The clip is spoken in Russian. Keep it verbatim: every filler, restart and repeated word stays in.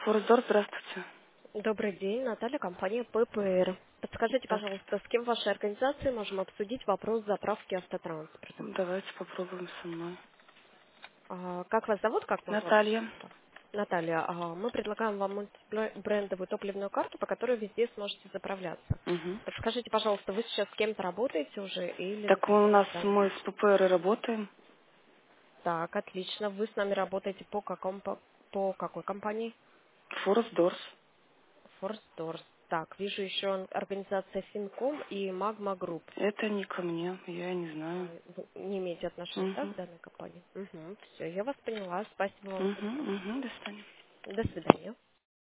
Форсдор, здравствуйте. Добрый день, Наталья, компания ППР. Подскажите, Здравствуйте. пожалуйста, с кем в вашей организации можем обсудить вопрос заправки автотранспорта? Давайте попробуем со мной. А, как вас зовут, как могу Наталья. обратиться к вам? Наталья, а, мы предлагаем вам мультибрендовую топливную карту, по которой везде сможете заправляться. Мгм. Подскажите, пожалуйста, вы сейчас с кем-то работаете уже или Так у например нас мы с планируете? ППР работаем. Так, отлично. Вы с нами работаете по какому по, по какой компании? Форсдорс. Форсдорс. Так, вижу еще организация Финком и Магма Групп. Это не ко мне, я не А, знаю. вы не имеете отношения, да, к Угу. данной компании? Угу. Все, я вас поняла. Спасибо вам за Угу, информацию. угу, до свидания. До свидания.